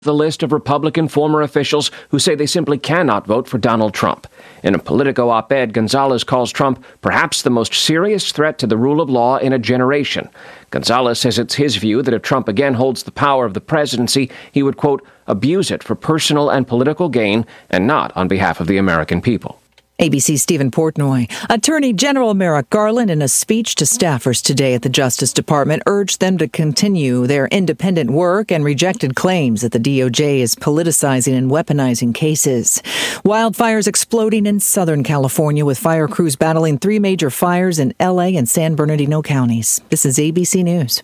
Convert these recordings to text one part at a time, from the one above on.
the list of Republican former officials who say they simply cannot vote for Donald Trump. In a Politico op-ed, Gonzalez calls Trump perhaps the most serious threat to the rule of law in a generation. Gonzalez says it's his view that if Trump again holds the power of the presidency, he would, quote, abuse it for personal and political gain and not on behalf of the American people. ABC's Stephen Portnoy. Attorney General Merrick Garland, in a speech to staffers today at the Justice Department, urged them to continue their independent work and rejected claims that the DOJ is politicizing and weaponizing cases. Wildfires exploding in Southern California, with fire crews battling 3 major fires in L.A. and San Bernardino counties. This is ABC News.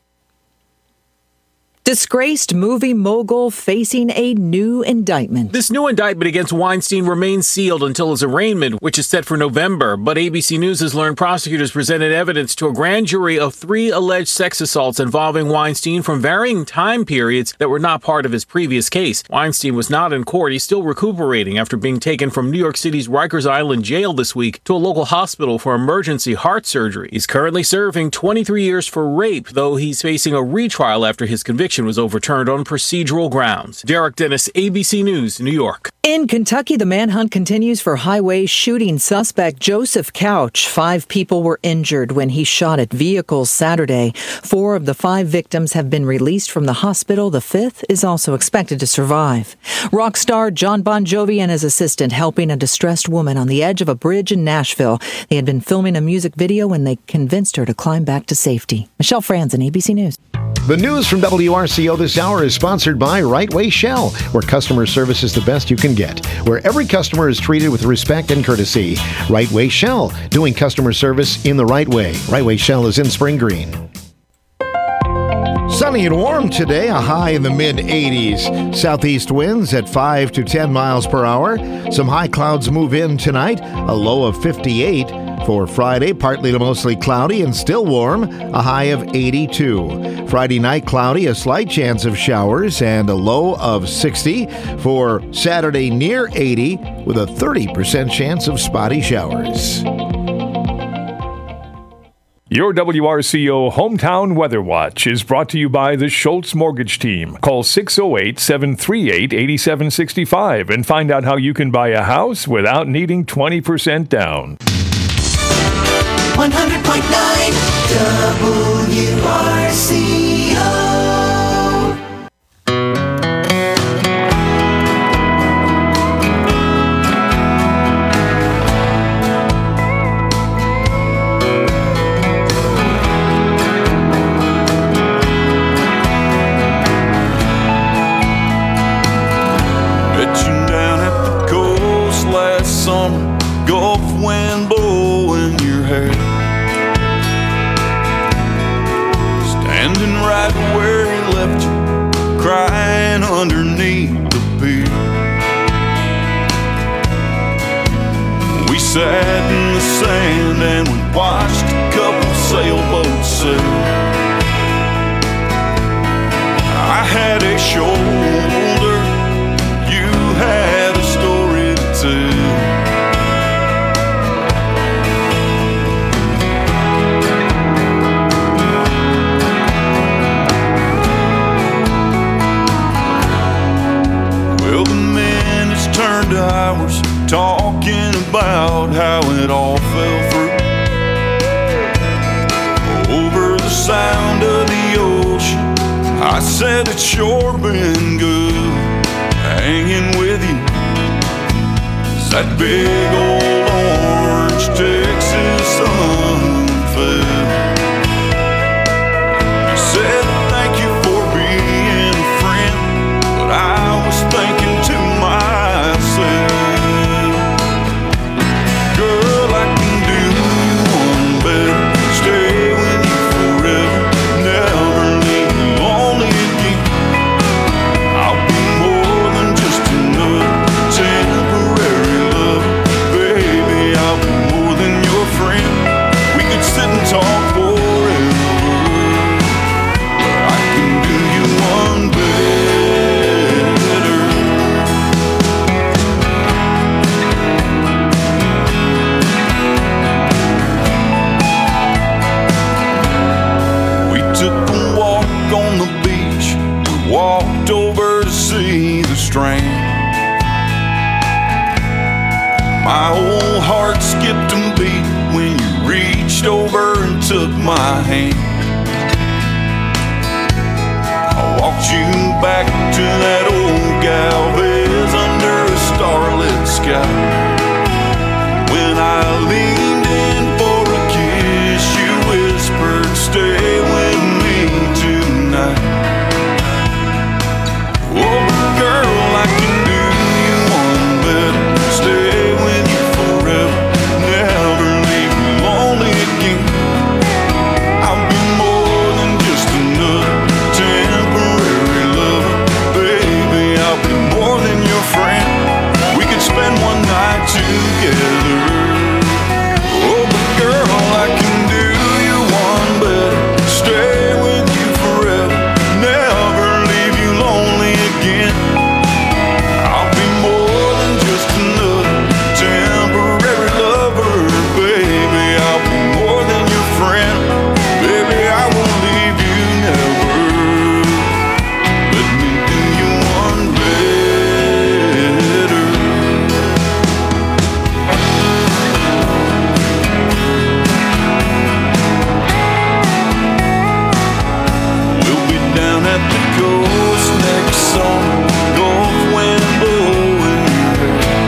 Disgraced movie mogul facing a new indictment. This new indictment against Weinstein remains sealed until his arraignment, which is set for November. But ABC News has learned prosecutors presented evidence to a grand jury of 3 alleged sex assaults involving Weinstein from varying time periods that were not part of his previous case. Weinstein was not in court. He's still recuperating after being taken from New York City's Rikers Island jail this week to a local hospital for emergency heart surgery. He's currently serving 23 years for rape, though he's facing a retrial after his conviction was overturned on procedural grounds. Derek Dennis, ABC News, New York. In Kentucky, the manhunt continues for highway shooting suspect Joseph Couch. 5 people were injured when he shot at vehicles Saturday. 4 of the 5 victims have been released from the hospital. The 5th is also expected to survive. Rock star John Bon Jovi and his assistant helping a distressed woman on the edge of a bridge in Nashville. They had been filming a music video when they convinced her to climb back to safety. Michelle Franzen, ABC News. The news from WRCO this hour is sponsored by Right Way Shell, where customer service is the best you can get, where every customer is treated with respect and courtesy. Right Way Shell, doing customer service in the right way. Right Way Shell is in Spring Green. Sunny and warm today, a high in the mid-80s. Southeast winds at 5 to 10 miles per hour. Some high clouds move in tonight, a low of 58. For Friday, partly to mostly cloudy and still warm, a high of 82. Friday night, cloudy, a slight chance of showers, and a low of 60. For Saturday, near 80, with a 30% chance of spotty showers. Your WRCO Hometown Weather Watch is brought to you by the Schultz Mortgage Team. Call 608-738-8765 and find out how you can buy a house without needing 20% down. 100.9 WRCO. Met you down at the coast last summer, Gulf wind blowing your hair. Standing right where he left you, crying underneath the pier. We sat in the sand and we watched a couple sailboats sail. I had a shoulder, you had a story to tell. Well, the minutes turned to hours, talking about how it all fell through. Over the sound of the ocean, I said it's sure been good hanging with you. As that big old orange Texas sun fell. You said thank you for being a friend, but I was thinking to myself, girl, I can do one better. Stay with you forever, never leave you lonely again. I'll be more than just another temporary love, baby. strand. My whole heart skipped a beat when you reached over and took my hand. I walked you back to that old Galvez under a starlit sky. When I leaned in for a kiss, you whispered, "Stay with me tonight." Oh, girl, I can do you one better. Stay with you forever, never leave you lonely again. I'll be more than just another temporary lover. Baby, I'll be more than your friend. We could spend one night together. Oh, but girl, I can do you one better. Stay with you forever, never leave you lonely again. I'll be more than just another temporary lover. Baby, I'll be more than your friend. Baby, I won't leave you never. Let me do you one better. We'll be down at the coast next summer, Gulf wind blowing your hair.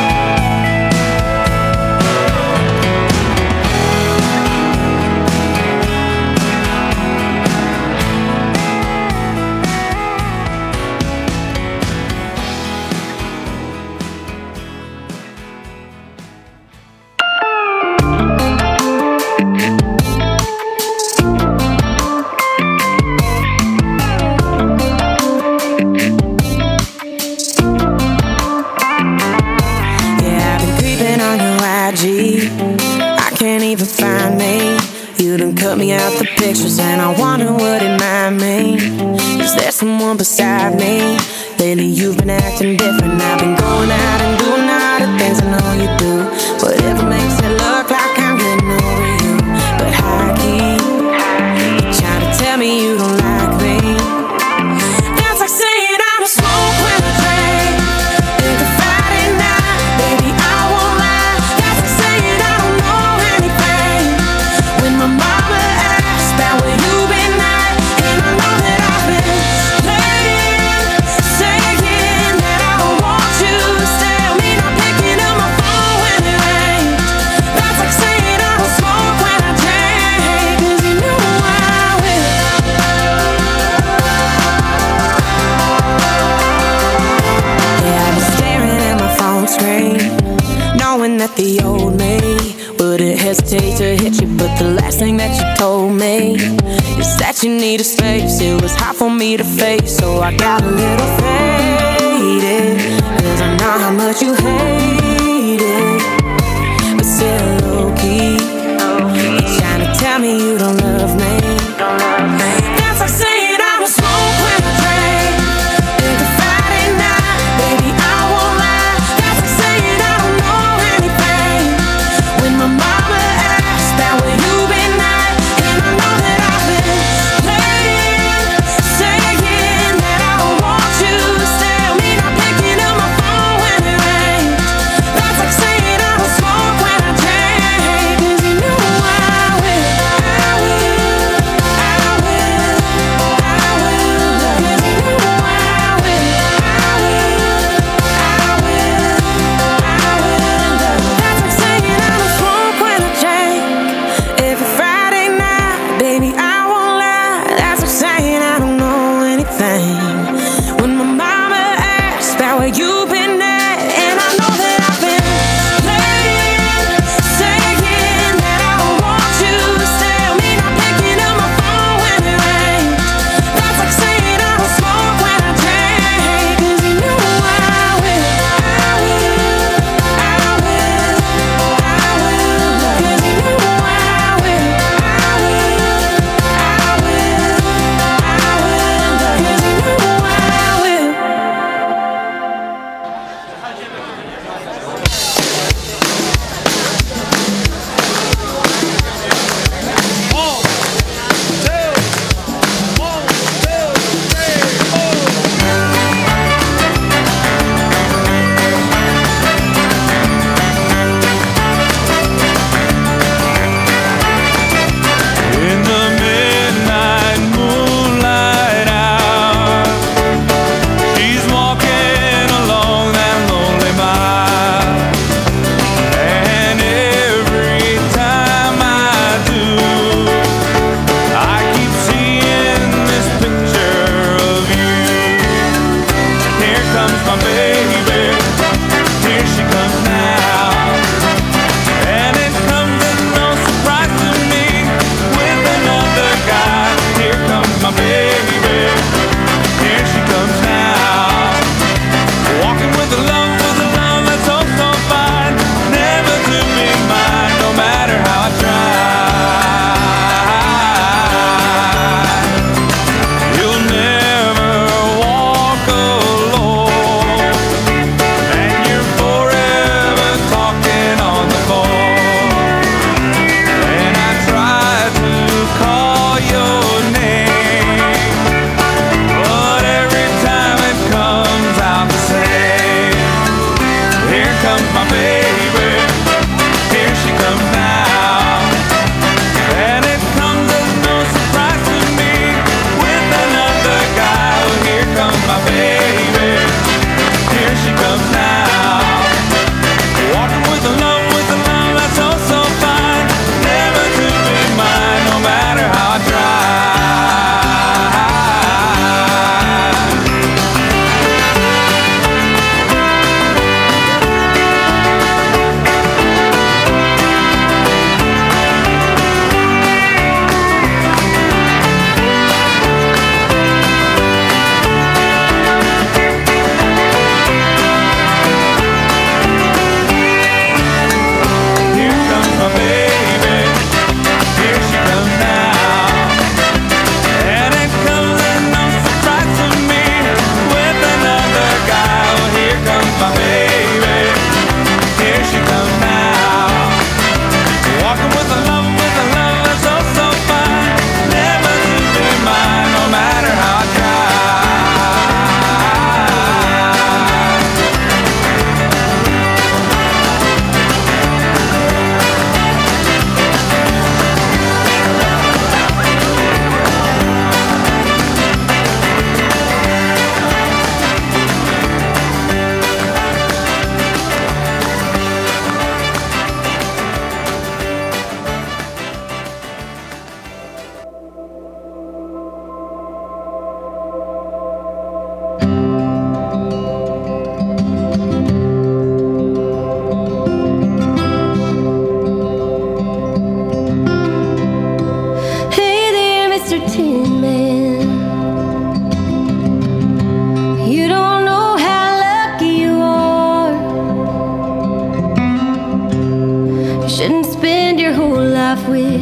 Yeah, I've been creeping on your IG. I can't even find me. You done cut me out the pictures, and I wonder what it might mean. Is there someone beside me? Lately you've been acting different. I've been going out and doing all the things I know you do. Whatever makes it look like I'm getting over you. But high key, you're trying to tell me you don't like me. That's like saying I don't smoke when I drink. Think of Friday night, baby, I won't lie. That's like saying I don't know anything. When my mama asks about where you've been at, and I know that I've been playing, saying that I don't want you to stay. I mean, I'm picking up my phone when it rains. That's like saying I don't smoke when I drink, 'cause you know I will. Yeah, I've been staring at my phone screen, knowing that the old me wouldn't hesitate to hit you. But the last thing that you told me is that you need a space. It was hard for me to face, so I got a little faded, 'cause I know how much you hate it. But still low key, you're trying to tell me you don't love me. That's like saying I don't smoke when I drink. Think of Friday night, baby, I won't lie. That's like saying I don't know anything. When my mama asks about where you've been at, and I know that I've been playing, saying that I don't want you to stay. I mean, I'm picking up my phone when it rains. That's like saying I don't smoke when I drink, 'cause you know I will.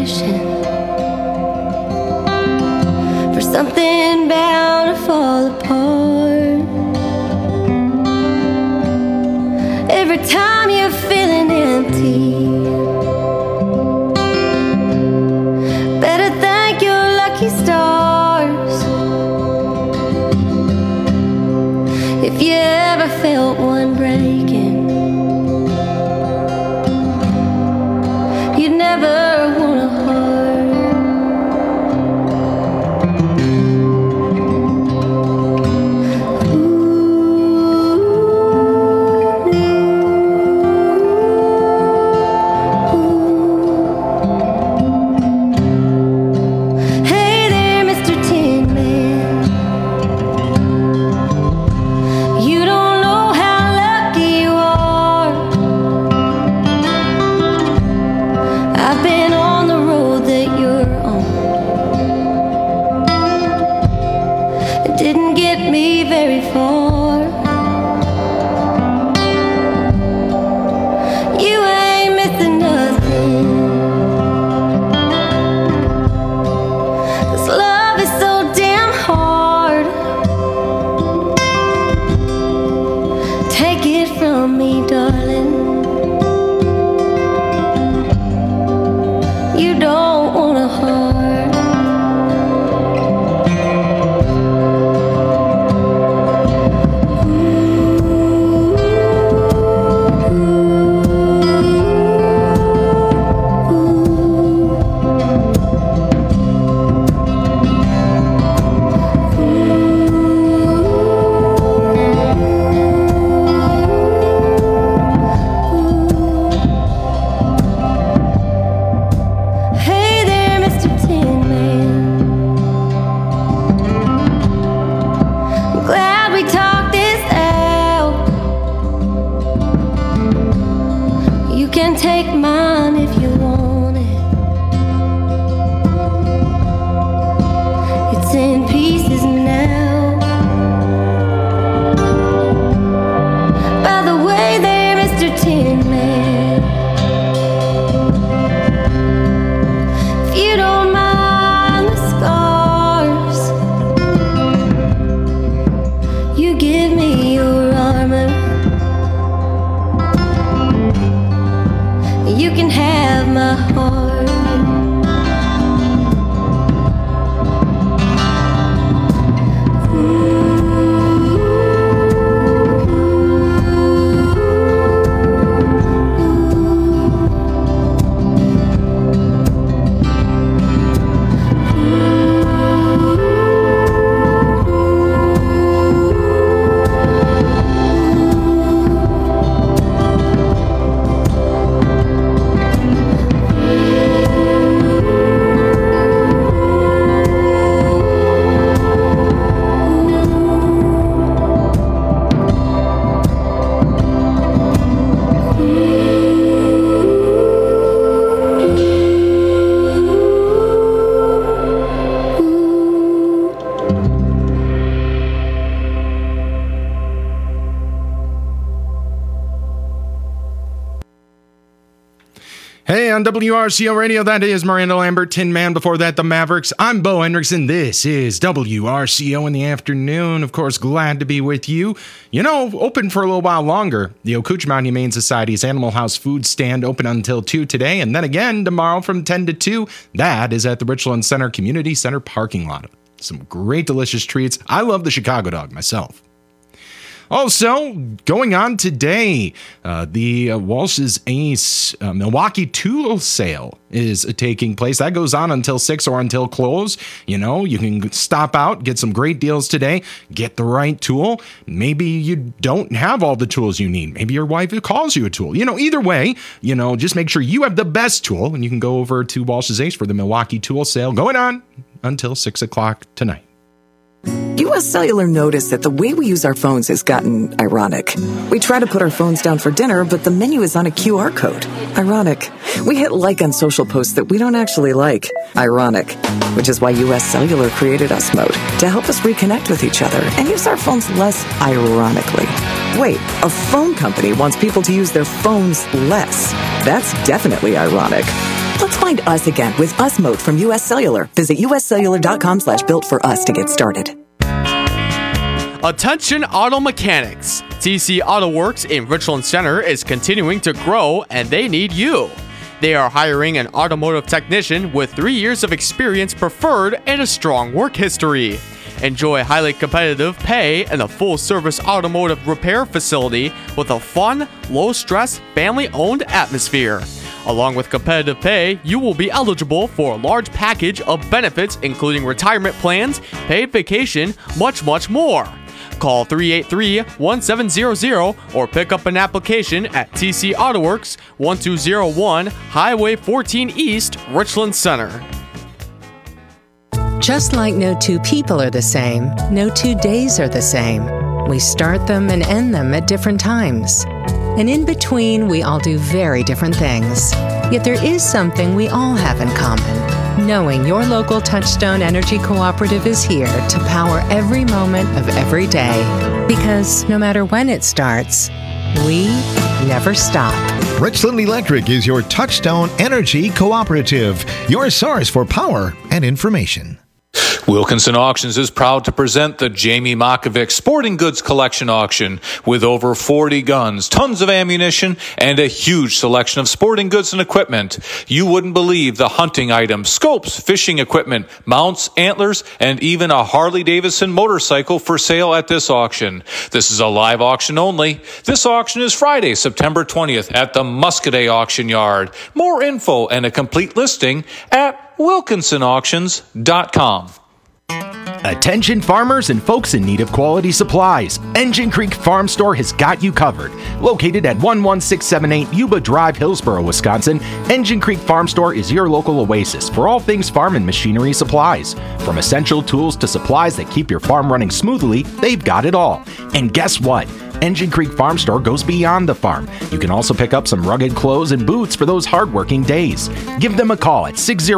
wishing for something bound to fall apart. Every time you're feeling empty, better thank your lucky stars. If you ever felt one breaking, you'd never want a heart. Hey there, Mr. Tin Man. You don't know how lucky you are. I've been on the road that you're on. It didn't get me very far. You ain't missing nothing. 'Cause love is so damn hard. Take it from me, darling. You don't want a heart. Hey there, Mr. Tin Man. I'm glad we talked this out. You can take mine if you want it. It's in pieces now. By the way there, Mr. Tin Man, if you don't mind the scars, you give me your armor. You can have my heart. Hey, on WRCO Radio, that is Miranda Lambert, Tin Man. Before that, the Mavericks. I'm Bo Hendrickson. This is WRCO in the afternoon. Of course, glad to be with you. You know, open for a little while longer. The Okoochee Mountain Humane Society's Animal House food stand open until 2 today, and then again tomorrow from 10 to 2. That is at the Richland Center Community Center parking lot. Some great, delicious treats. I love the Chicago dog myself. Also, going on today, the Walsh's Ace Milwaukee tool sale is taking place. That goes on until 6 or until close. You know, you can stop out, get some great deals today, get the right tool. Maybe you don't have all the tools you need. Maybe your wife calls you a tool. You know, either way, you know, just make sure you have the best tool, and you can go over to Walsh's Ace for the Milwaukee tool sale going on until 6 o'clock tonight. U.S. Cellular noticed that the way we use our phones has gotten ironic. We try to put our phones down for dinner, but the menu is on a QR code. Ironic. We hit like on social posts that we don't actually like. Ironic. Which is why U.S. Cellular created Us Mode to help us reconnect with each other and use our phones less ironically. Wait, a phone company wants people to use their phones less. That's definitely ironic. Let's find us again with Us Mode from US Cellular. Visit uscellular.com/built-for-us to get started. Attention auto mechanics. TC Auto Works in Richland Center is continuing to grow and they need you. They are hiring an automotive technician with 3 years of experience preferred and a strong work history. Enjoy highly competitive pay and a full-service automotive repair facility with a fun, low-stress, family-owned atmosphere. Along with competitive pay, you will be eligible for a large package of benefits including retirement plans, paid vacation, much more. Call 383-1700 or pick up an application at TC Auto Works, 1201 Highway 14 East, Richland Center. Just like no two people are the same, no 2 days are the same. We start them and end them at different times. And in between, we all do very different things. Yet there is something we all have in common. Knowing your local Touchstone Energy Cooperative is here to power every moment of every day. Because no matter when it starts, we never stop. Richland Electric is your Touchstone Energy Cooperative, your source for power and information. Wilkinson Auctions is proud to present the Jamie Makovic Sporting Goods Collection Auction with over 40 guns, tons of ammunition, and a huge selection of sporting goods and equipment. You wouldn't believe the hunting items, scopes, fishing equipment, mounts, antlers, and even a Harley-Davidson motorcycle for sale at this auction. This is a live auction only. This auction is Friday, September 20th at the Muscadet Auction Yard. More info and a complete listing at WilkinsonAuctions.com. Attention farmers and folks in need of quality supplies. Engine Creek Farm Store has got you covered. Located at 11678 Yuba Drive, Hillsboro, Wisconsin, Engine Creek Farm Store is your local oasis for all things farm and machinery supplies. From essential tools to supplies that keep your farm running smoothly, they've got it all. And guess what? Engine Creek Farm Store goes beyond the farm. You can also pick up some rugged clothes and boots for those hardworking days. Give them a call at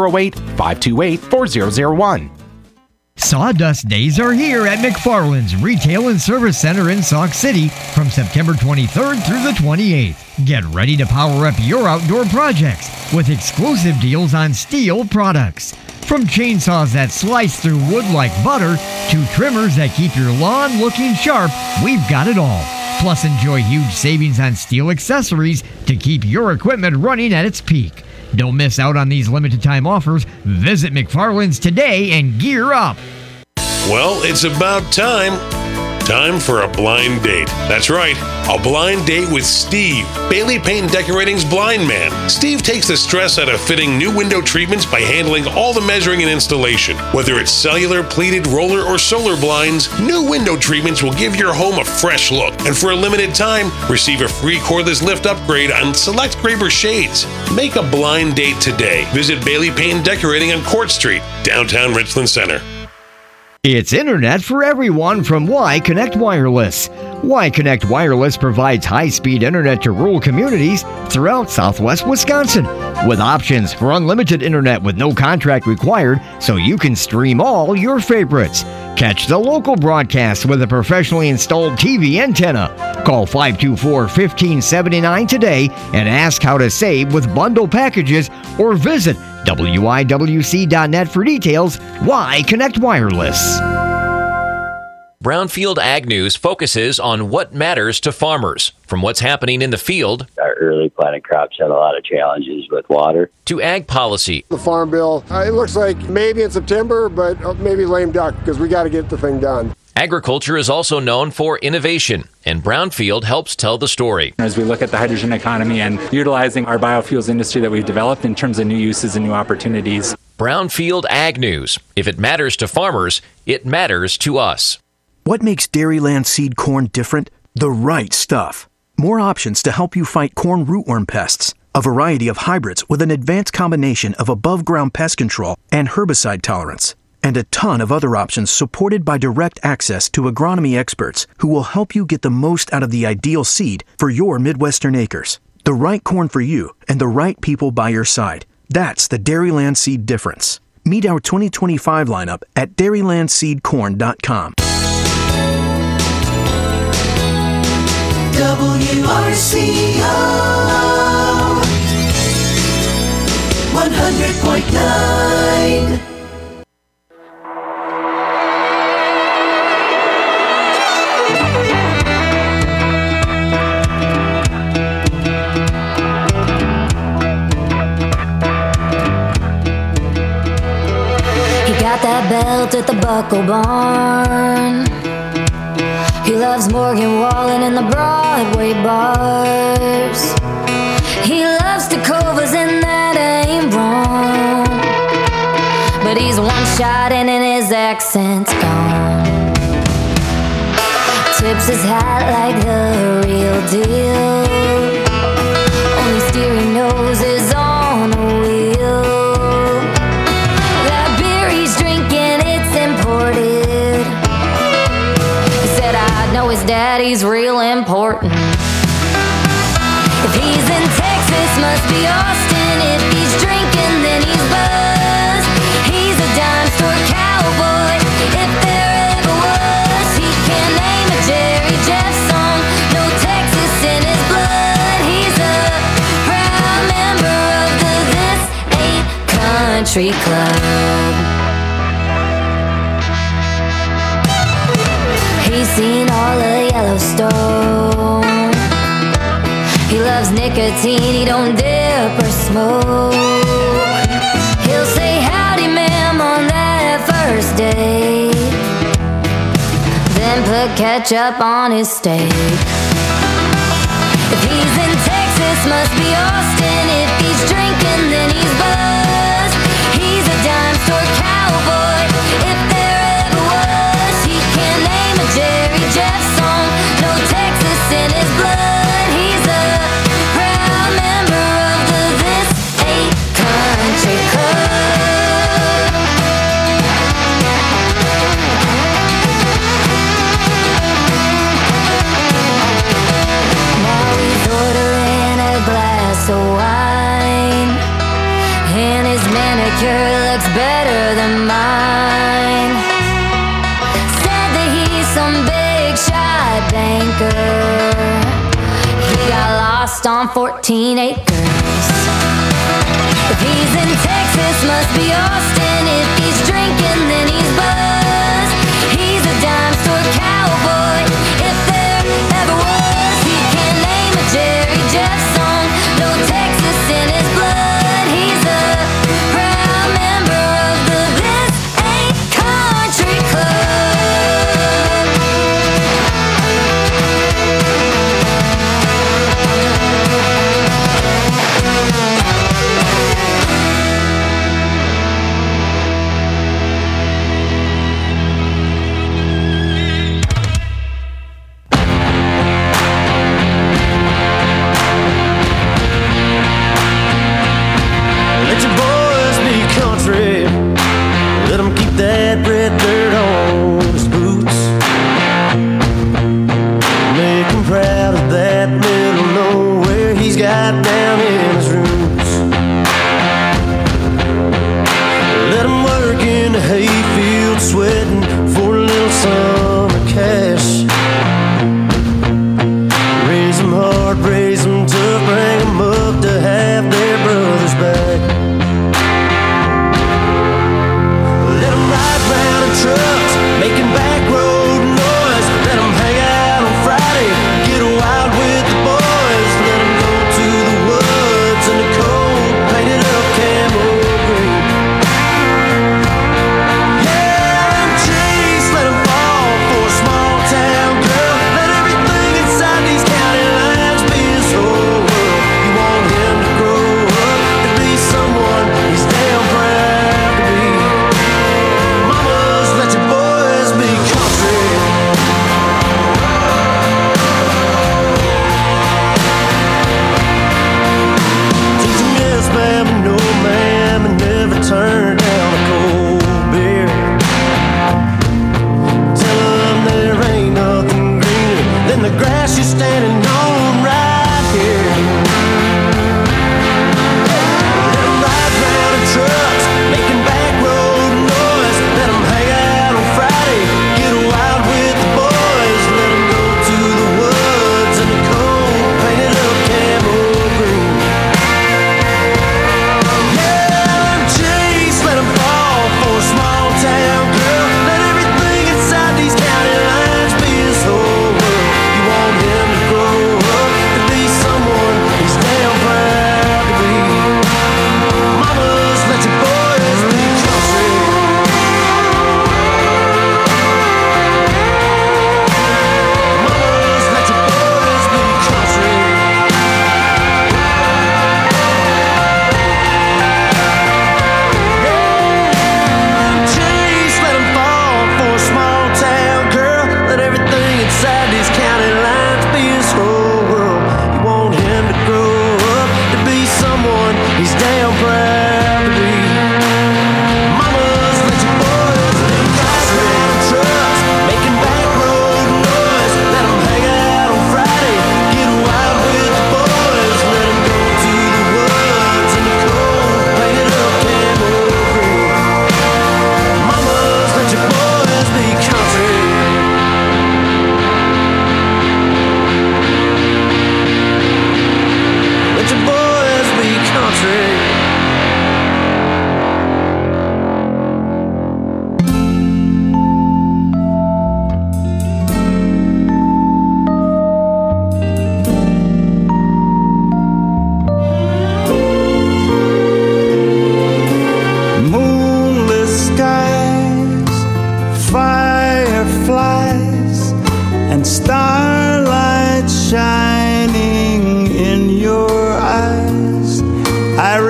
608-528-4001. Sawdust Days are here at McFarland's Retail and Service Center in Sauk City from September 23rd through the 28th. Get ready to power up your outdoor projects with exclusive deals on steel products. From chainsaws that slice through wood like butter to trimmers that keep your lawn looking sharp, we've got it all. Plus, enjoy huge savings on steel accessories to keep your equipment running at its peak. Don't miss out on these limited time offers. Visit McFarland's today and gear up. Well, it's about time. Time for a blind date. That's right, a blind date with Steve, Bailey Paint and Decorating's blind man. Steve takes the stress out of fitting new window treatments by handling all the measuring and installation. Whether it's cellular, pleated, roller, or solar blinds, new window treatments will give your home a fresh look. And for a limited time, receive a free cordless lift upgrade on select Graber shades. Make a blind date today. Visit Bailey Paint and Decorating on Court Street, downtown Richland Center. It's internet for everyone from Y Connect Wireless. Y Connect Wireless provides high-speed internet to rural communities throughout southwest Wisconsin, with options for unlimited internet with no contract required so you can stream all your favorites. Catch the local broadcast with a professionally installed TV antenna. Call 524-1579 today and ask how to save with bundle packages or visit WIWC.net for details. Y Connect Wireless. Brownfield Ag News focuses on what matters to farmers, from what's happening in the field. Our early planted crops had a lot of challenges with water. To ag policy. The Farm Bill, it looks like maybe in September, but maybe lame duck because we got to get the thing done. Agriculture is also known for innovation, and Brownfield helps tell the story. As we look at the hydrogen economy and utilizing our biofuels industry that we've developed in terms of new uses and new opportunities. Brownfield Ag News. If it matters to farmers, it matters to us. What makes Dairyland seed corn different? The right stuff. More options to help you fight corn rootworm pests. A variety of hybrids with an advanced combination of above-ground pest control and herbicide tolerance. And a ton of other options supported by direct access to agronomy experts who will help you get the most out of the ideal seed for your Midwestern acres. The right corn for you and the right people by your side. That's the Dairyland Seed difference. Meet our 2025 lineup at dairylandseedcorn.com. WRCO 106.7 100.9. Got that belt at the Buckle Barn. He loves Morgan Wallen and the Broadway bars. He loves Tacovas and that ain't wrong. But he's one shot in and his accent's gone. Tips his hat like the real deal. Only steer he knows is on a wheel. Know his daddy's real important. If he's in Texas, must be Austin. If he's drinking, then he's buzzed. He's a dime store cowboy. If there ever was, he can name a Jerry Jeff song. No Texas in his blood. He's a proud member of the This Ain't Country Club. He's seen all of Yellowstone. He loves nicotine, he don't dip or smoke. He'll say howdy ma'am on that first date, then put ketchup on his steak. If he's in Texas, must be Austin. If he's drinking, then he's buzzed. He's a dime store cowboy. If there ever was, he can name a Jerry Jeff song. No Texas in his blood. He's a proud member of the This Ain't Country Club. Now he's ordering a glass of wine, and his manicure looks better than mine. Said that he's some big shot banker. He got lost on 14 acres. If he's in Texas, must be Austin. If he's drinking, then he's buzzed. He's a dime store cowboy. If there ever was, he can name a Jerry Jeff song. No Texas in his blood. He's a proud member of the This Ain't Country Club. Let your boys be country. Let them keep that red dirt on his boots. Make him proud of that middle nowhere he's got down in his roots. Let him work in the hayfield, sweating for a little summer cash. Raise them hard, raise them tough, bring them up to have their brothers back. Let them ride round in trucks, making back road noise. Let them hang out on Friday, get wild with the boys. Let them go to the woods in the cold, painted up camo green. Yeah, them trees, let them fall for a small town girl. Let everything inside these county lines be his whole world. You want him to grow up and be someone he's damn proud to be. Mamas, let your boys be country. Teach 'em yes, ma'am, and no, ma'am, and never turn down a cold beer. Tell 'em there ain't nothing greener than the grass you're standing on right here. Let 'em ride round in trucks, making back road noise. Let 'em hang out on Friday, get wild with the boys. Let 'em go to the woods in the cold, painted up camo green. Yeah,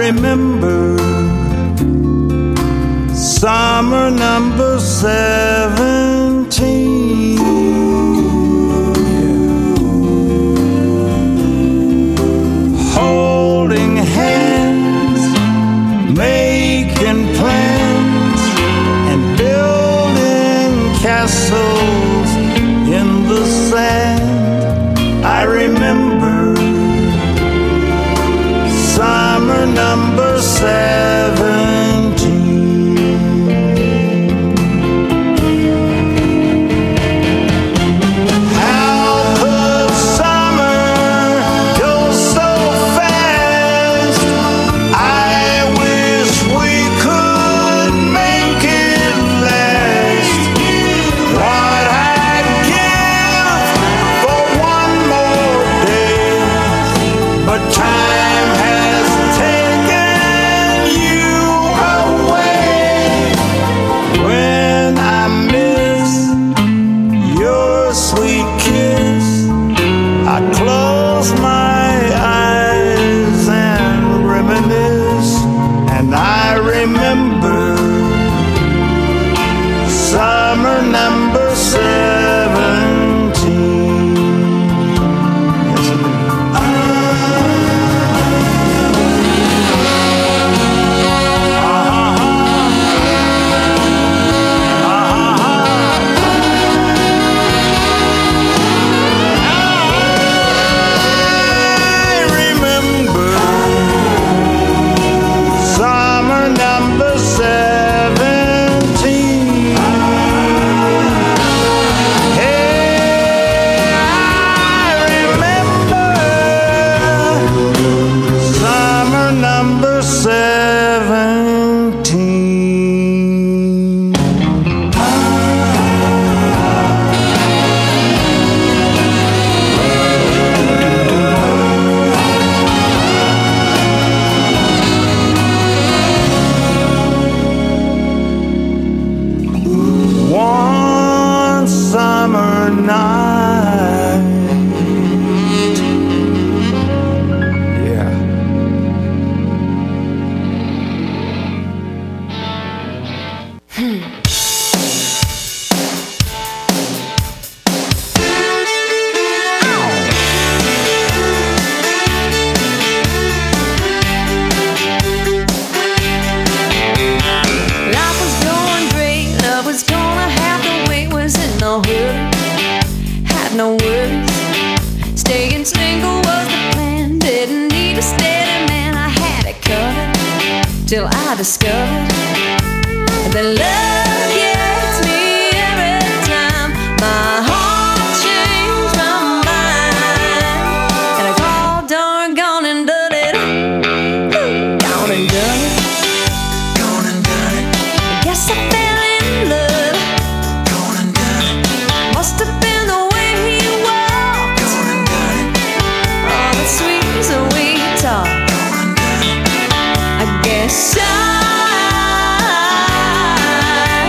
remember summer number 17. Holding hands, making plans, and building castles in the sand. I remember summer number 17. How could summer go so fast? I wish we could make it last. What I'd give for one more day, but time has taken you away. When I miss your sweet kiss, I close my eyes and reminisce, and I remember summer number 17. Yes, I do. Summer number 17. Hey, I remember summer number 17. One summer night. Yeah. Life was going great, love was gonna have to wait, was in no hurry, had no worries. Staying single was the plan, didn't need a steady man, I had it covered, till I discovered that love gets me every time. My heart changed my mind, and I called darn gone and done it. Gone and done it. Guess I fell in love. Must have been the way he walked. All the sweet talk. I guess I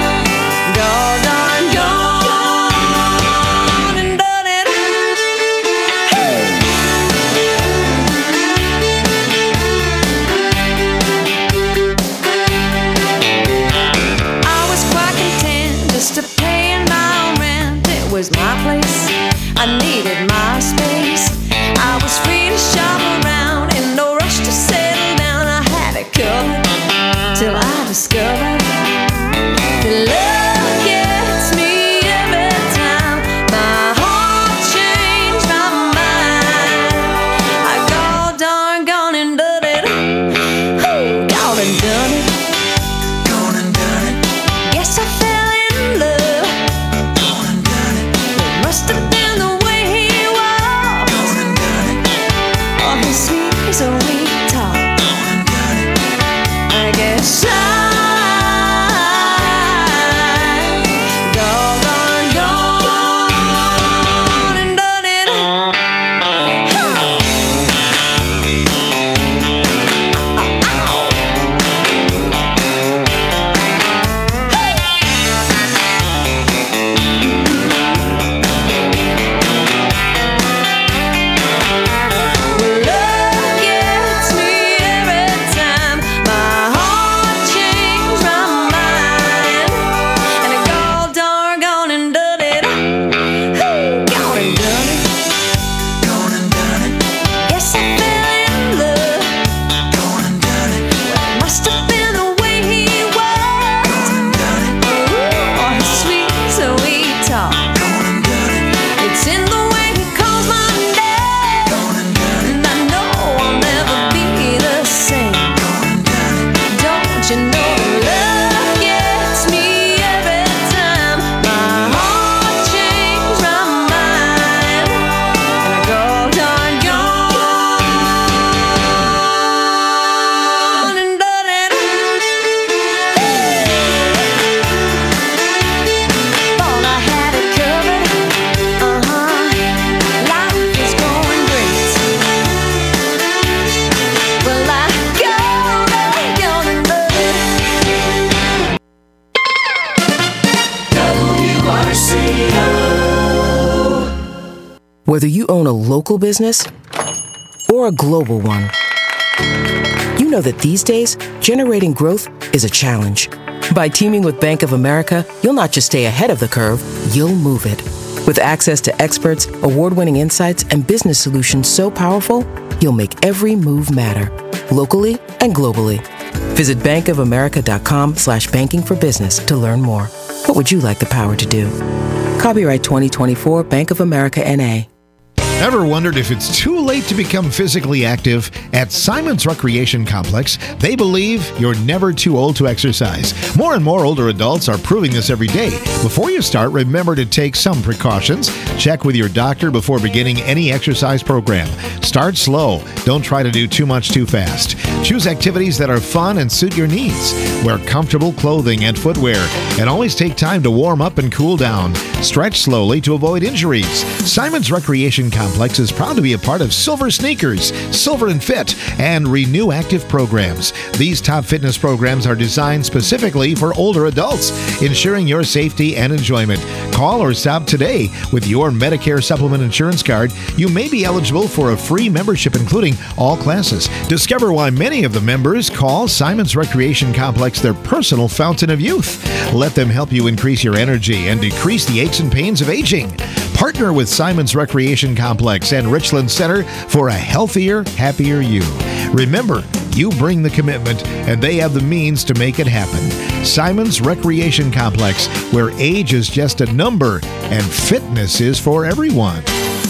Whether you own a local business or a global one, you know that these days, generating growth is a challenge. By teaming with Bank of America, you'll not just stay ahead of the curve, you'll move it. With access to experts, award-winning insights, and business solutions so powerful, you'll make every move matter, locally and globally. Visit bankofamerica.com/banking for business to learn more. What would you like the power to do? Copyright 2024 Bank of America N.A. Ever wondered if it's too late to become physically active? At Simon's Recreation Complex, they believe you're never too old to exercise. More and more older adults are proving this every day. Before you start, remember to take some precautions. Check with your doctor before beginning any exercise program. Start slow. Don't try to do too much too fast. Choose activities that are fun and suit your needs. Wear comfortable clothing and footwear, and always take time to warm up and cool down. Stretch slowly to avoid injuries. Simon's Recreation Complex is proud to be a part of Silver Sneakers, Silver and Fit, and Renew Active programs. These top fitness programs are designed specifically for older adults, ensuring your safety and enjoyment. Call or stop today. With your Medicare Supplement Insurance Card, you may be eligible for a free membership including all classes. Discover why many of the members call Simon's Recreation Complex their personal fountain of youth. Let them help you increase your energy and decrease the aches and pains of aging. Partner with Simon's Recreation Complex and Richland Center for a healthier, happier you. Remember, you bring the commitment and they have the means to make it happen. Simon's Recreation Complex, where age is just a number and fitness is for everyone.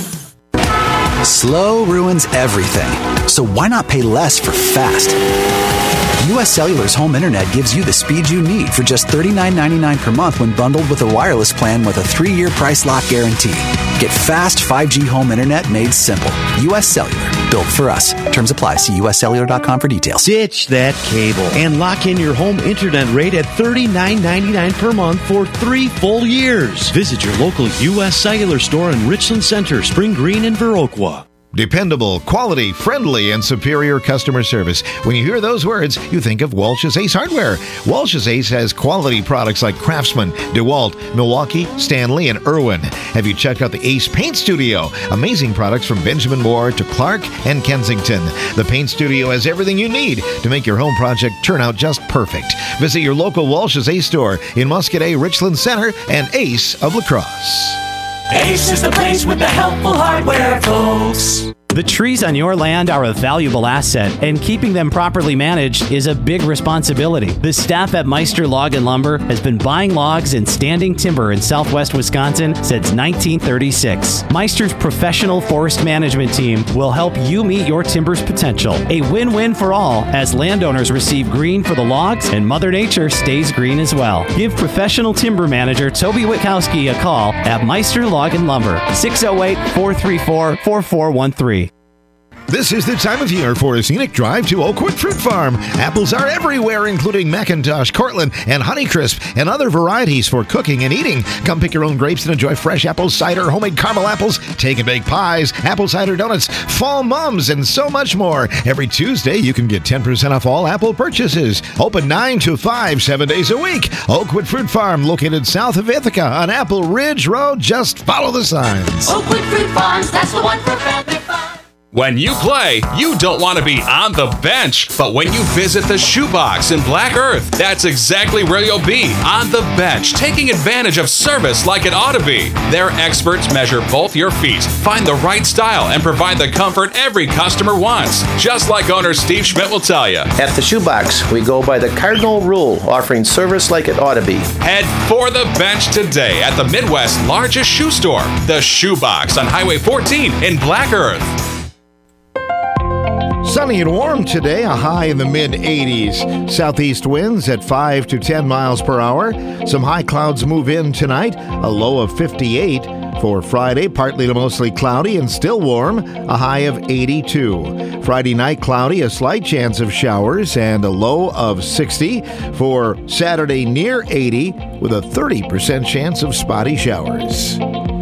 Slow ruins everything, so why not pay less for fast? U.S. Cellular's home internet gives you the speed you need for just $39.99 per month when bundled with a wireless plan with a 3-year price lock guarantee. Get fast 5G home internet made simple. U.S. Cellular, built for us. Terms apply. See uscellular.com for details. Ditch that cable and lock in your home internet rate at $39.99 per month for 3 full years. Visit your local U.S. Cellular store in Richland Center, Spring Green, and Viroqua. Dependable, quality, friendly, and superior customer service. When you hear those words, you think of Walsh's Ace Hardware. Walsh's Ace has quality products like Craftsman, DeWalt, Milwaukee, Stanley, and Irwin. Have you checked out the Ace Paint Studio? Amazing products from Benjamin Moore to Clark and Kensington. The Paint Studio has everything you need to make your home project turn out just perfect. Visit your local Walsh's Ace store in Muscadet, Richland Center, and Ace of La Crosse. Ace is the place with the helpful hardware, folks. The trees on your land are a valuable asset, and keeping them properly managed is a big responsibility. The staff at Meister Log and Lumber has been buying logs and standing timber in southwest Wisconsin since 1936. Meister's professional forest management team will help you meet your timber's potential. A win-win for all, as landowners receive green for the logs and Mother Nature stays green as well. Give professional timber manager Toby Witkowski a call at Meister Log and Lumber, 608-434-4413. This is the time of year for a scenic drive to Oakwood Fruit Farm. Apples are everywhere, including McIntosh, Cortland, and Honeycrisp, and other varieties for cooking and eating. Come pick your own grapes and enjoy fresh apple cider, homemade caramel apples, take and bake pies, apple cider donuts, fall mums, and so much more. Every Tuesday, you can get 10% off all apple purchases. Open 9 to 5, 7 days a week. Oakwood Fruit Farm, located south of Ithaca on Apple Ridge Road. Just follow the signs. Oakwood Fruit Farms, that's the one for family fun. When you play, you don't want to be on the bench. But when you visit the Shoebox in Black Earth, that's exactly where you'll be, on the bench, taking advantage of service like it ought to be. Their experts measure both your feet, find the right style, and provide the comfort every customer wants. Just like owner Steve Schmidt will tell you. At the Shoebox, we go by the cardinal rule, offering service like it ought to be. Head for the bench today at the Midwest's largest shoe store, the Shoebox on Highway 14 in Black Earth. Sunny and warm today, a high in the mid-80s. Southeast winds at 5 to 10 miles per hour. Some high clouds move in tonight, a low of 58. For Friday, partly to mostly cloudy and still warm, a high of 82. Friday night, cloudy, a slight chance of showers, and a low of 60. For Saturday, near 80, with a 30% chance of spotty showers.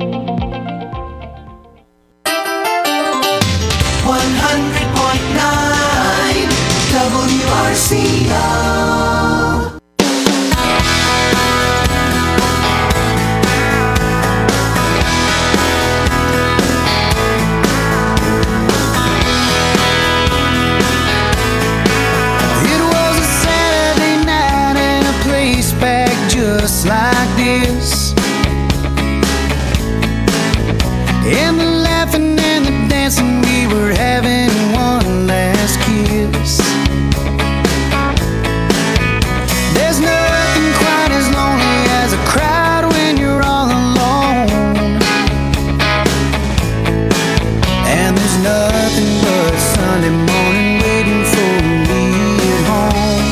100.9 WRCO. Monday morning waiting for me at home.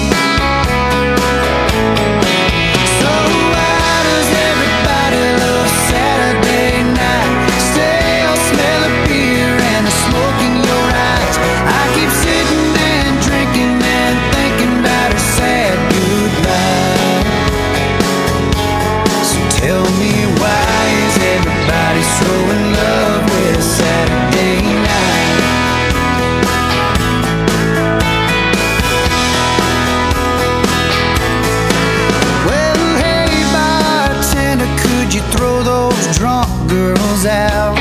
So why does everybody love Saturday night? Stale smell of beer and a smoke in your eyes. I keep sitting and drinking and thinking about a sad goodbye. So tell me, why is everybody so in love with Saturday night? Well, hey bartender, could you throw those drunk girls out?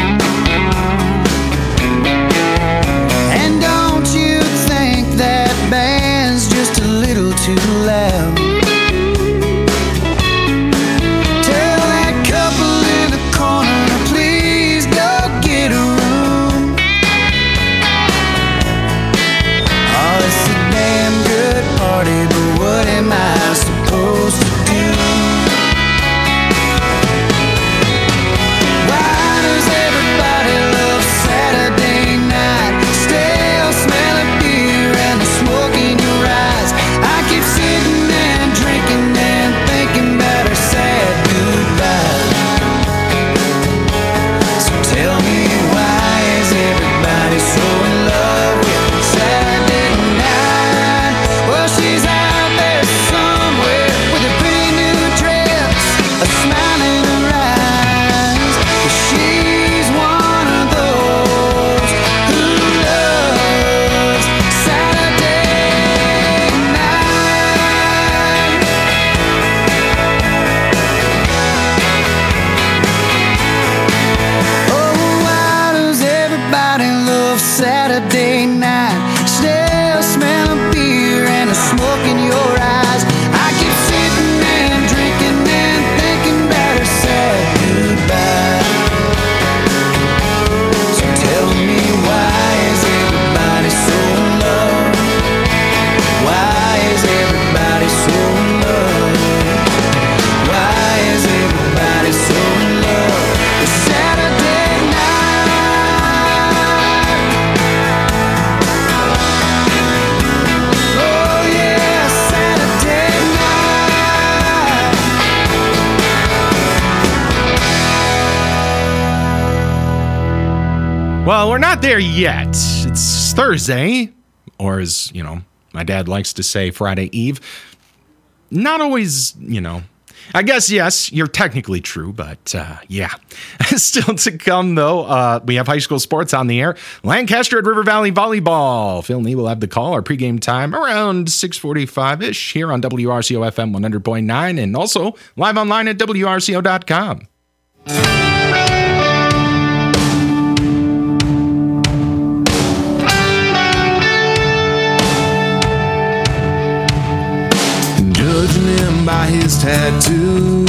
And don't you think that band's just a little too loud? Tell that couple in the corner, please go get a room. Oh, it's a damn good party, but what am I supposed to do? Why does everybody love Saturday night? Stale smell of beer and the smoke in your eyes. I keep sitting and drinking and thinking about her sad goodbye. So tell me, why is everybody so in love with Saturday night? Well, she's out there somewhere with a pretty new dress, a smile in her eyes. But she's one of those who loves Saturday night. Oh, why does everybody love Saturday night? Stale smell of beer and a smoke in your eyes. I keep sitting and drinking and thinking about her sad goodbye. So tell me, why is everybody so in love? Why is everybody so in love? Why is everybody so in love with Saturday night? Oh yeah, Saturday night. Well, we're not there yet. It's Thursday, or as, my dad likes to say, Friday Eve. Not always, I guess, yes, you're technically true, but yeah. Still to come, though, we have high school sports on the air. Lancaster at River Valley Volleyball. Phil Nee will have the call. Our pregame time around 6:45-ish here on WRCO FM 100.9 and also live online at WRCO.com. Judging him by his tattoos,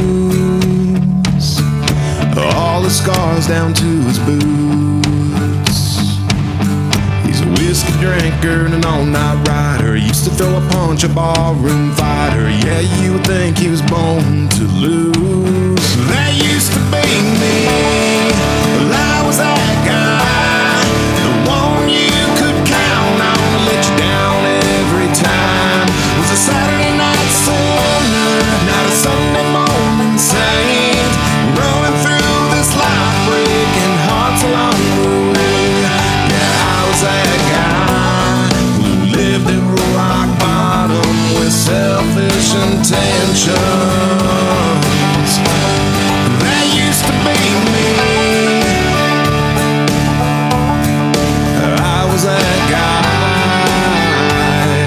all the scars down to his boots. He's a whiskey drinker and an all-night rider. Used to throw a punch, a ballroom fighter. Yeah, you would think he was born to lose. That used to be me. Well, I was that guy, the one you could count on to let you down every time. Was a Saturday night sinner, not a Sunday morning saint. Running through this life, breaking hearts along the way. Yeah, I was that guy who lived at rock bottom with selfish intentions. That used to be me. I was that guy.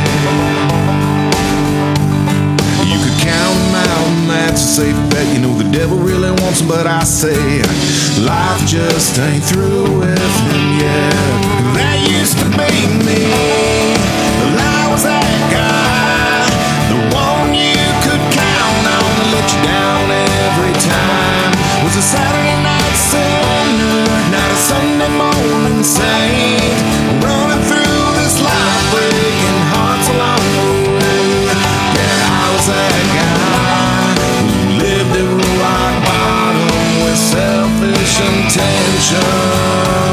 You could count them out, and that's a safe bet. You know the devil really wants them, but I say life just ain't through with him yet. That used to be me. Well, I was that guy, the one you could count on to let you down every time. Was a Saturday night sinner, not a Sunday morning saint. Running through this life, breaking hearts along the way. Yeah, I was that guy who lived at rock bottom with selfish intentions.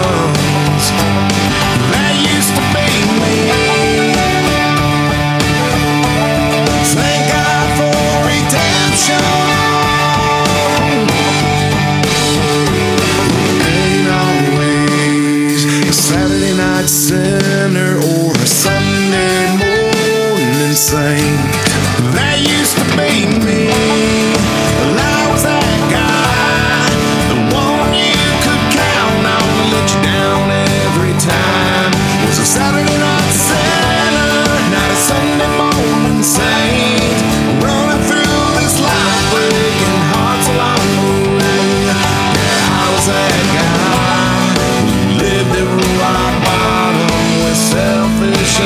night sinner or a Sunday morning saint. That used to be me. Well, I was that guy, the one you could count on, let you down every time. Was a Saturday night sinner, not a Sunday morning saint. Running through this life, breaking hearts along the way. Yeah, I was that guy who lived at rock bottom with selfish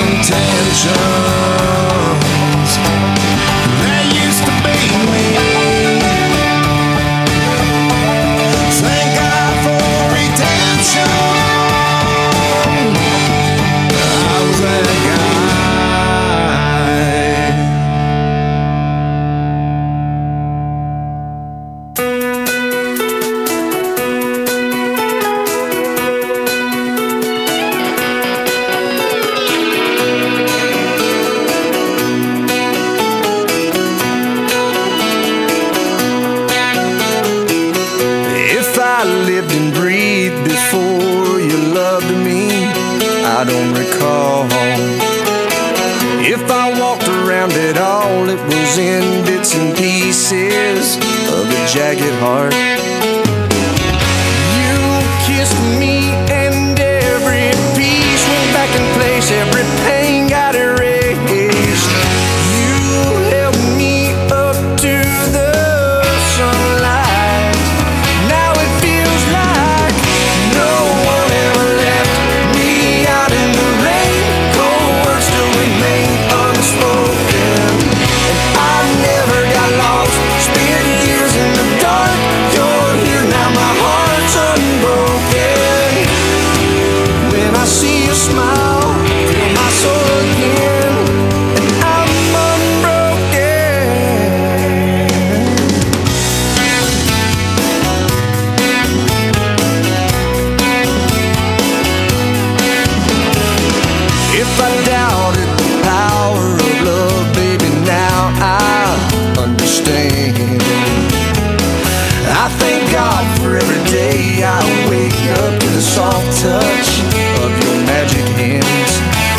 intentions. That used to be me. Thank God for redemption. I was that guy. If I lived and breathed before you loved me, I don't recall. If I walked around at all, it was in bits and pieces of a jagged heart. You kissed me and every piece went back in place, every pain got erased. You held me up to the sunlight. Now it feels like no one ever left me out in the rain. Cold words still remain unspoken, and I never got lost. Spent years in the dark. You're here now, my heart's unbroken. When I see you smile, feel my soul again, and I'm unbroken. If I doubted the power of love, baby, now I understand. I thank God for every day I wake up to the soft touch of your magic hands.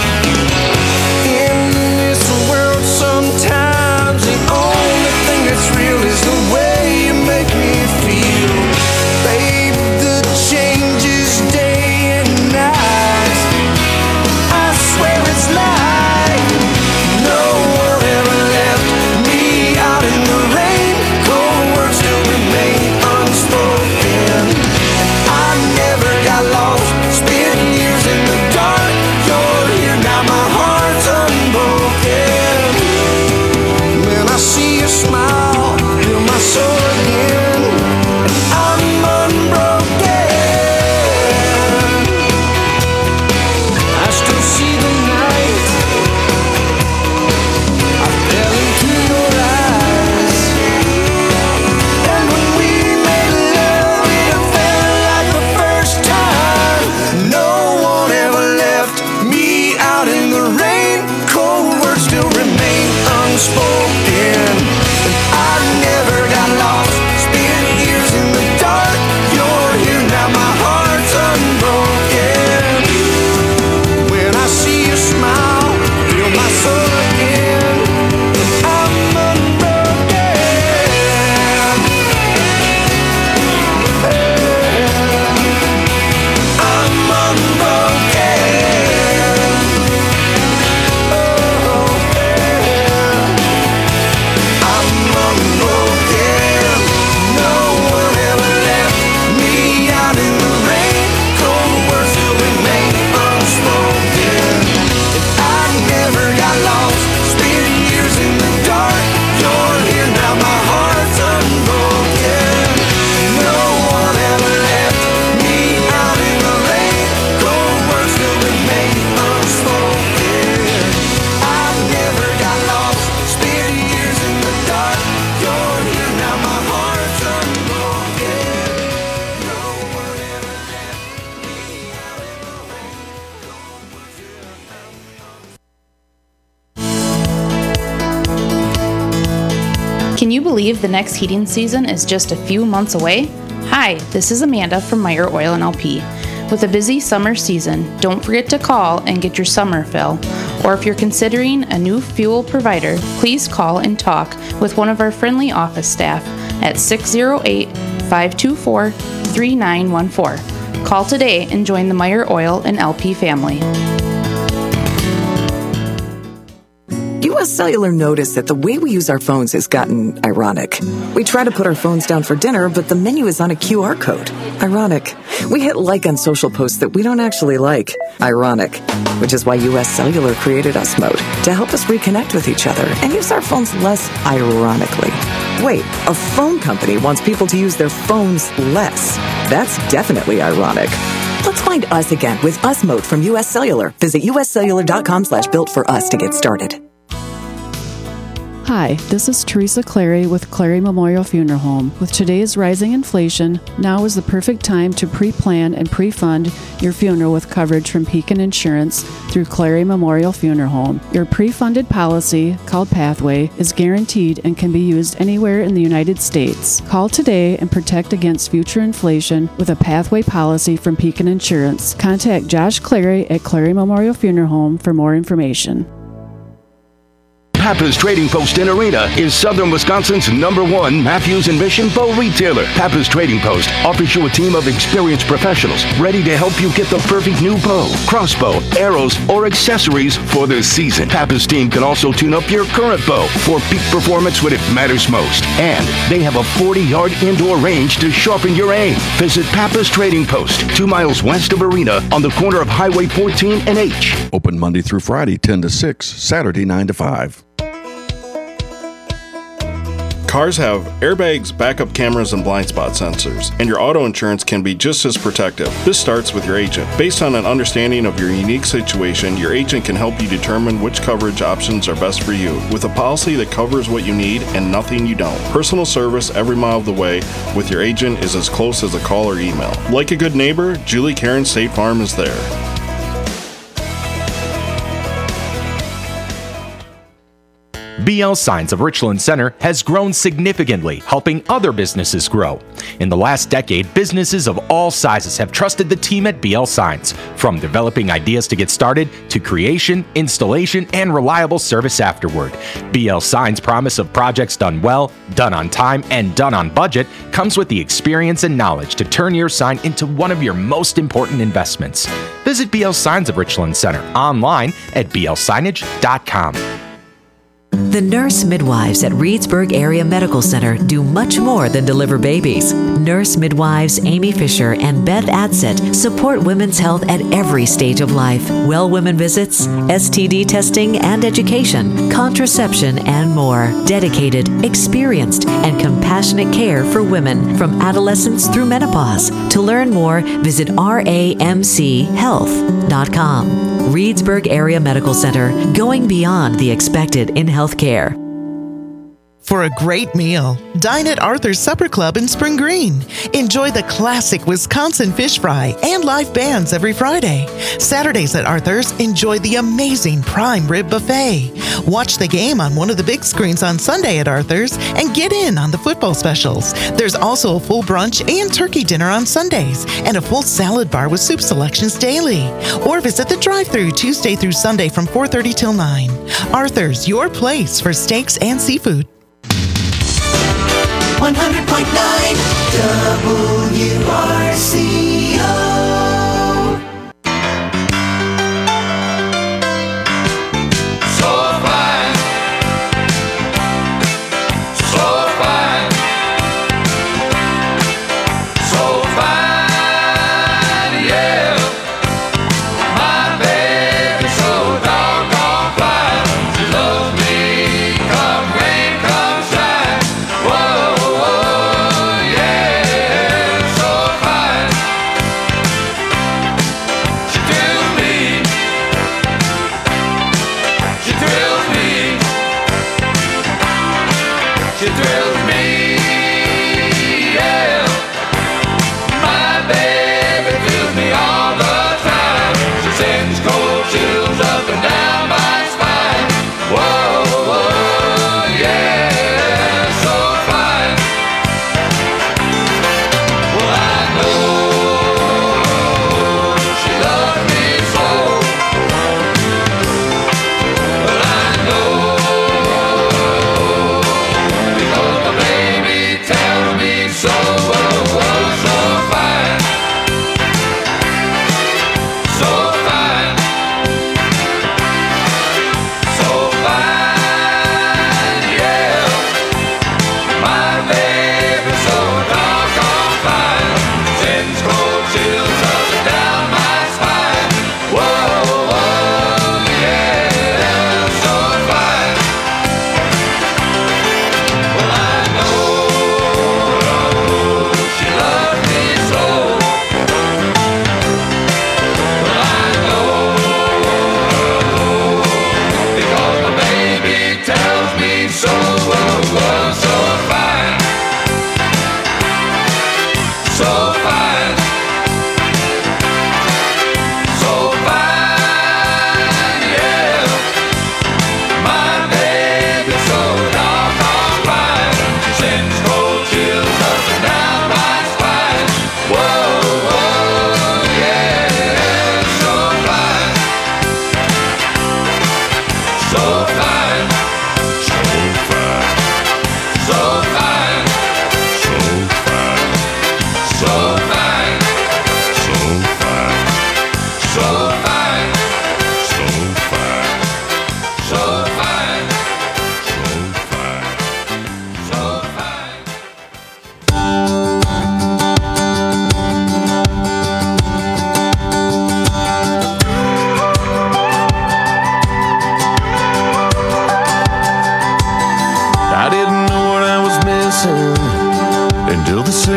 In this world, sometimes the only thing that's real is the way you make me feel. Babe, the changes day and night. I swear it's like no one ever left me out in the rain. Cold words still remain unspoken, and I never got lost. Spent years in the dark. You're here now, my heart's unbroken. When I see you smile, feel my soul again, and I'm unbroken. I still see the night. I fell into your eyes, and when we made love, it felt like the first time. No one ever left me out in the rain. Cold words still remain unspoken, and I never got lost. Spent years in the dark. You're here now, my heart's unbroken. When I see you smile, feel my soul again, and I'm unbroken. I'm unbroken. I'm unbroken. No one ever left me out in the rain. Cold words still remain unspoken, and I never got lost. Spent years in the dark. You're here now, my heart's unbroken. No one ever left me out in the rain. Cold words still remain unspoken. I never got lost. Spent years in the dark. You're here now, my heart's unbroken. No one ever left me out in the rain. Cold words still remain unspoken. Can you believe the next heating season is just a few months away? Hi, this is Amanda from Meyer Oil and LP. With a busy summer season, don't forget to call and get your summer fill. Or if you're considering a new fuel provider, please call and talk with one of our friendly office staff at 608-524-3914. Call today and join the Meyer Oil and LP family. U.S. Cellular noticed that the way we use our phones has gotten ironic. We try to put our phones down for dinner, but the menu is on a QR code. Ironic. We hit like on social posts that we don't actually like. Ironic. Which is why U.S. Cellular created Us Mode to help us reconnect with each other and use our phones less ironically. Wait, a phone company wants people to use their phones less. That's definitely ironic. Let's find us again with Us Mode from U.S. Cellular. Visit uscellular.com/built-for-us to get started. Hi, this is Teresa Clary with Clary Memorial Funeral Home. With today's rising inflation, now is the perfect time to pre-plan and pre-fund your funeral with coverage from Pekin Insurance through Clary Memorial Funeral Home. Your pre-funded policy, called Pathway, is guaranteed and can be used anywhere in the United States. Call today and protect against future inflation with a Pathway policy from Pekin Insurance. Contact Josh Clary at Clary Memorial Funeral Home for more information. Pappas Trading Post in Arena is Southern Wisconsin's #1 Matthews and Mission bow retailer. Pappas Trading Post offers you a team of experienced professionals ready to help you get the perfect new bow, crossbow, arrows, or accessories for the season. Pappas team can also tune up your current bow for peak performance when it matters most. And they have a 40-yard indoor range to sharpen your aim. Visit Pappas Trading Post, 2 miles west of Arena on the corner of Highway 14 and H. Open Monday through Friday, 10 to 6, Saturday, 9 to 5. Cars have airbags, backup cameras, and blind spot sensors, and your auto insurance can be just as protective. This starts with your agent. Based on an understanding of your unique situation, your agent can help you determine which coverage options are best for you, with a policy that covers what you need and nothing you don't. Personal service every mile of the way with your agent is as close as a call or email. Like a good neighbor, Julie Karen State Farm is there. BL Signs of Richland Center has grown significantly, helping other businesses grow. In the last decade, businesses of all sizes have trusted the team at BL Signs, from developing ideas to get started to creation, installation, and reliable service afterward. BL Signs' promise of projects done well, done on time, and done on budget comes with the experience and knowledge to turn your sign into one of your most important investments. Visit BL Signs of Richland Center online at blsignage.com. The nurse midwives at Reedsburg Area Medical Center do much more than deliver babies. Nurse midwives Amy Fisher and Beth Adsett support women's health at every stage of life. Well women visits, STD testing and education, contraception, and more. Dedicated, experienced, and compassionate care for women from adolescence through menopause. To learn more, visit ramchealth.com. Reedsburg Area Medical Center, going beyond the expected in healthcare. For a great meal, dine at Arthur's Supper Club in Spring Green. Enjoy the classic Wisconsin fish fry and live bands every Friday. Saturdays at Arthur's, enjoy the amazing prime rib buffet. Watch the game on one of the big screens on Sunday at Arthur's and get in on the football specials. There's also a full brunch and turkey dinner on Sundays and a full salad bar with soup selections daily. Or visit the drive-thru Tuesday through Sunday from 4:30 till 9. Arthur's, your place for steaks and seafood. 100.9 WRCO. So fine. So fine. So fine, yeah. My baby so doggone fine. She loves me, come rain, come shine. Whoa.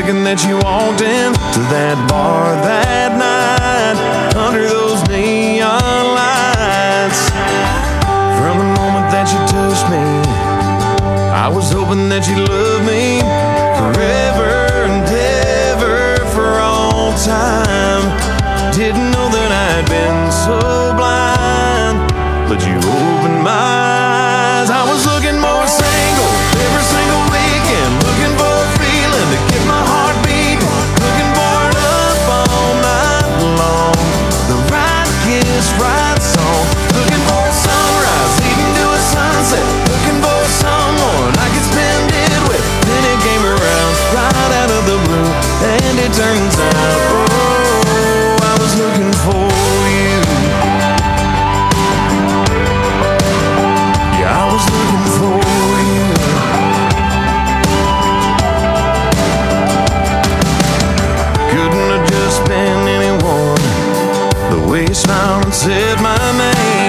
clicking that you walked into that bar that night under those neon lights. From the moment that you touched me, I was hoping that you loved me forever and ever for all time. Didn't know that I'd been so blind, but you opened my eyes. I was looking more single every single weekend, looking for a feeling to get my heart beating, looking for it up all night long. The right kiss, right song, looking for a sunrise, even to a sunset, looking for someone I could spend it with. Then it came around right out of the blue, and it turns out, oh, I was looking for you. Yeah, I was looking for you. Couldn't have just been anyone. The way you smiled and said my name,